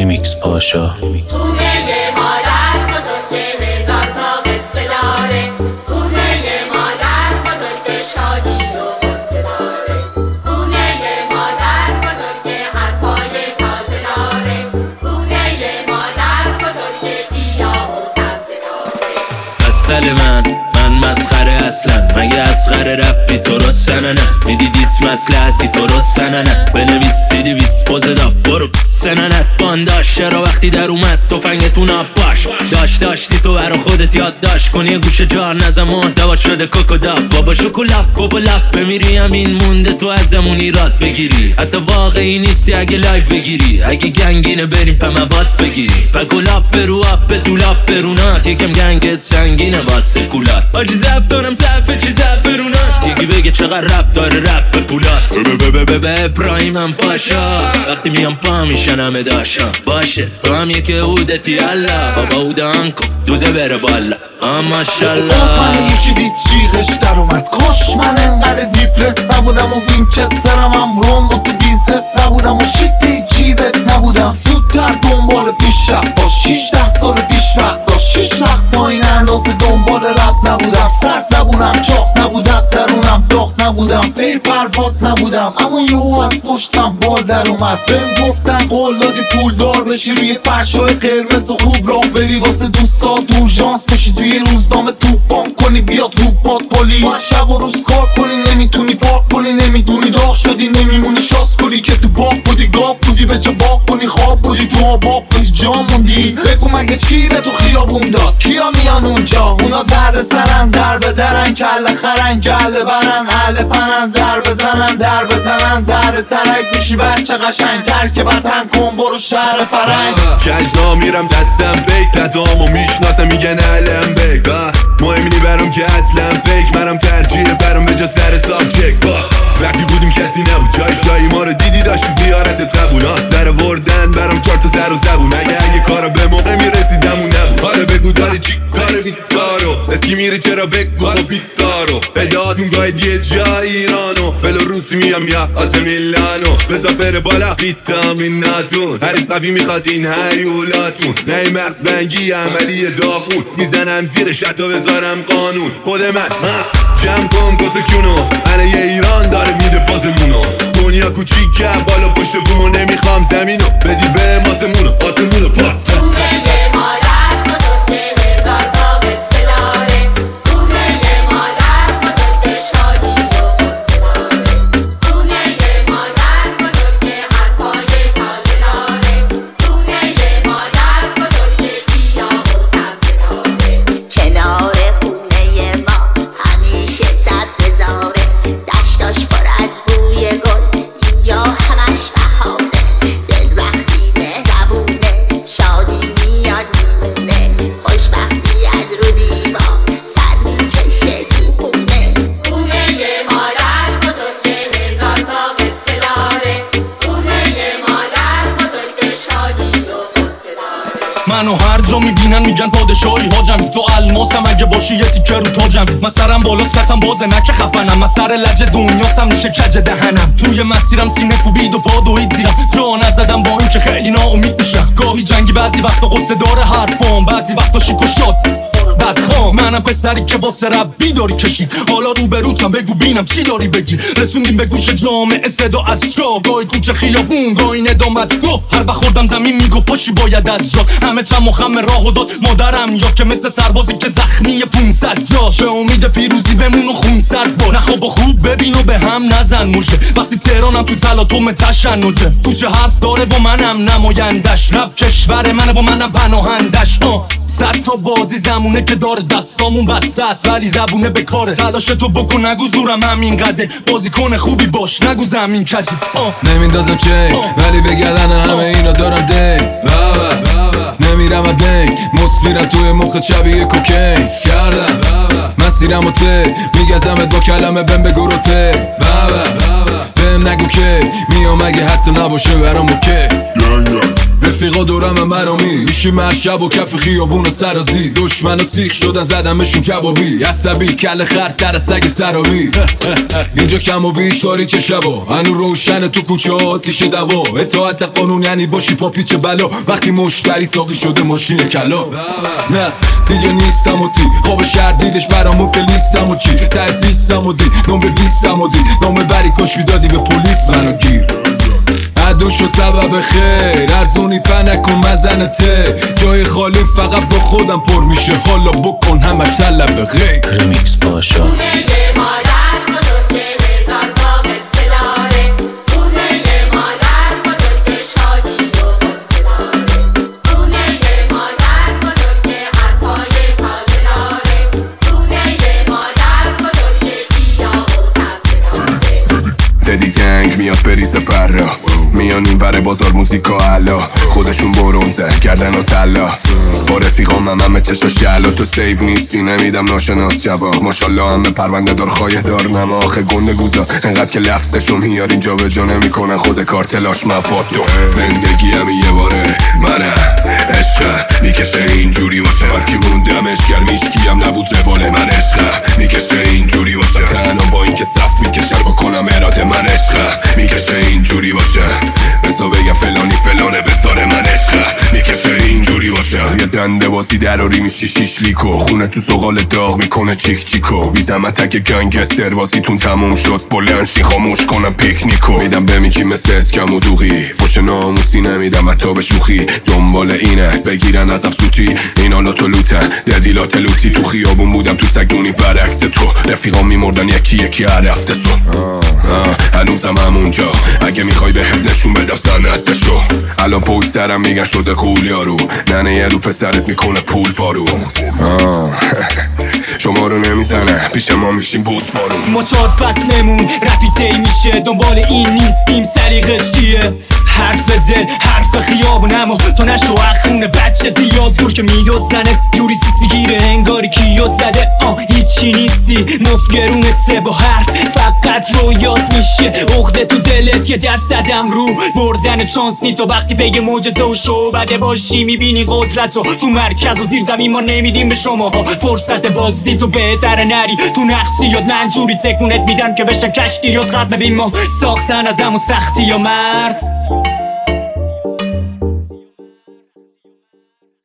ریمیکس پاشا. خونه مادر بزرگ هزار تا قصه داره، خونه مادر بزرگ شادی و قصه داره، خونه مادر بزرگ حرفای تازه داره، خونه مادر بزرگ گیاه و سبزه داره. اصل من مسخره اصلا، مگه اسخره رپی تو رو سننه، میدی دیس مسلحتی تو رو سننه، بنویس سیدی ویس پوزداف برو سننت بانداش. چرا وقتی در اومد تفنگتون باش داشتی تو برا خودت یاد داشت کنی یه گوشه جار نزم محتوا شده کوکوداف. بابا شکلات بابا لف بمیری همین مونده تو ازمون ایراد بگیری، حتی واقعی نیستی اگه لایف بگیری، اگه گنگینه بریم پا مواد بگیری، پکولاب برو اپ دولاب برونات، یکم گنگت سنگینه واسه کولات، آجی زفتارم صفه چی زفرونات، یکی بگه چقدر رپ داره رپ به پولات. ابراهیمم پاشا وقتی میام پا میشن همه داشا باشه تو هم یک عودتی الله، بابا عودان کن دوده بره بالا ماشالله. من یکی دید جیغش در اومد، کاش من انقدر دیپرس نبودم و وینچسترم هم روم و تو بیزنس نبودم و شیفت جیبت نبودم، زودتر دنبال پیشرفت با 16 سال پیش وقت داشت، 6 وقت با این اندازه دنبال رپ نبودم، سر زبونم چاق نبود از درونم داغ نبودم، پی پرواز نبودم، اما یهو از پشتم بال در اومد، بهم گفتن قول دادی پول دار بشی، روی فرشای قرمز و خوب راه بری، واسه دوستا دورژانس بشی، توی روزنامه توفان کنی بیاد رو باد پلیس، شب و روز کار کنی نمیتونی پاک کنی، نمیدونی داغ شدی نمیمونی شاس کنی، که تو باغ بودی گاب بودی به جا باغ کنی، خواب بودی تو آباب بودی جا موندی، بگو مگه چی به تو خیابون داد، کیا میان اونجا، اونا درد سرن در به درن، کله خرن گله برن، اهل پنن زر بزنن در بزنن، زهر ترک میشی بچه قشنگ، ترک وطن کن برو شهر فرنگ. کجنا میرم دستم بیک ندامو میشناسم میگن علم بیک، مهم نی برام که اصلا فیک، منم ترجیح برام به جا سر سابجکت، وقتی بودیم کسی نبود جایی ما رو دیدی داشتی زیارتت قبولان در وردن برام 4 تا سر و زبون، اگه کارا به موقع میرسیدم اون نبود، حالا بگو داری چی کار بیدارو اسکی میری چرا بگو بیدارو ادعاتون گاید یه جای ایرانو فلو روسی میام یا از میلانو، بزا بره بالا ویتامیناتون، حریف قوی میخواد این هیولاتون، نه مغز بنگی عملی داغون، میزنم زیرش حتی بذارم قانون، خود من جمع کن کسه کیونو علیه ایران داره میده پازمونو، دنیا کوچیکه بالا پشت بومو، نمیخوام زمینو بدی به آسمونو پا منو هر جا میبینن میگن پادشاهی حاجم، تو الماسم اگه باشی یه تیکه رو تاجم، من سرم بالاست کتم بازه نکه خفنم، من سر لجه دنیاسم میشه کج دهنم، توی مسیرم سینه کوبید و پا دوید زیرم، جا نزدم با این که خیلی ناامید میشم، گاهی جنگی بعضی وقتا قصه داره حرفام، بعضی وقتا شیک و شاد بدخوام، منم پسری که واسه رب بیداری کشید، حالا روبروتم بگو بینم چی داری بگی، رسوندیم به گوش جامعه صدا از جا، گاهی کوچه خیابون گاهی ندامتگاه، هر وقت خوردم زمین میگفت پاشی باید از جات، همه چم و خم راهو داد مادرم، یا که مثل سربازی که زخمی 500 جا، به امید پیروزی بمون و خون سرد باش، نخواب و خوب ببین و به هم نزن موشه، وقتی تهرانم تو تلاطم تشنجه، کوچه حرف داره و منم نمایندش، رب کشور منه و منم پناهندش، 100 تا بازی زمونه که داره دستامون بسته است، ولی زبونه به کاره، تلاش تو بکن نگو زورم همین قده، بازیکن خوبی باش نگو زمین کجی، نمیندازم چی ولی بگردن همه اینا دارم دنگ، نمیرم دنگ مصفیرم توی مخت شبیه کوکین کردم، مسیرم و ته میگزمت با کلمه بهم بگو رو ته، بهم نگو که میام اگه حتی نباشه برام اوکی، رفیقا دورم مرامی میشیم هر شب و کف خیابون و سرازی دشمن و سیخ شدن زدمشون کبابی عصبی کل خرد تر سگ سرابی اینجا کم و بیش تاریک شبا هنو روشن تو کوچه ها آتیش دوا اطاعت قانون یعنی باشی پا پیچ بلا وقتی مشتری ساقی شده ماشین کلا نه دیگه نیستم و تی خواب شهر دیدش برامو که لیستم و چی تایت لیستم و دی نمره 20م و دی نامه بری کش دادی به پلیس منو گیر عدو شد سبب خیر ارزونی پنک و مزنته جای خالی فقط با خودم پر میشه حالا بکن همش طلب غیر ریمیکس پاشا خونه مادر بزرگ هزار تا قصه داره خونه مادر بزرگ شادی و قصه داره خونه مادر بزرگ حرفای تازه داره خونه مادر بزرگ گیاه و سبزه داره دیدی گنگ میاد بریزه پرا میان این ور بازار موزیکا علا خودشون برونزه کردن و تلا با رفیقام همه چشا شعلا تو سیو نیستی نمیدم ناشناس جواب ماشالله همه پرونده دار خواهی دار نما آخه گنده گوزا انقدر که لفظشو میار اینجا به جا نمیکنن خود کارتلاش مفاد تو زندگی هم یه باره منم عشقه میکشه اینجوری باشه هرکی موندمش گرم هیچکی هم نبود روال من عشقه میکشه اینجوری باشه تنها با این که صف میکشن بکنم اراده من عشقه میکشه اینجوری باشه بزا بگم فلانی فلانه بزاره من عشقه میکشه اینجوری باشه یه دنده بازی دراری میشی شیش لیکو خونه تو سقال داغ میکنه چیک چیکو بی زحمتک گنگستر بازیتون تموم شد بلند شی خاموش کنم پیکنیکو میدم به میکی مثل اسکم و دوغی فوش ناموسی نمیدم حتی به شوخی دنبال اینه بگیرن ازم سوتی این حالا تو لوتن دلدیلات لوتی تو خیابون بودم تو سگدونی برعکس تو رفیقام میمردن یکی یکی هر هفته سو هنوزم همونجا اگه میخوای به هب نشون بدم سنت بشو الان پوی سرم میگن شده قول یارو ننه یه رو پسرت میکنه پول پارو شما رو نمیزنه پیش ما میشیم بوز پارو ما 4 فصلمون رپی تی میشه دنبال این نیستیم سلیقه چیه حرف دل حرف خیابون اما تو نشو اخونه بچه زیاد دور که میدوزنه جوری سیس میگیره انگاری کیو زده هیچی نیستی مفگرونته با حرف فقط رویات میشه عقده تو دلت یه درصدم رو بردن چانس نی تو وقتی بگه معجزه و شو بده باشی میبینی قدرت رو تو مرکز و زیر زمین ما نمیدیم به شما فرصت بازدی تو بهتره نری تو نقصی یاد من جوری تکونت میدن که بشن کشتی یاد ختم بین ما ساختن از همون سختی یا مرد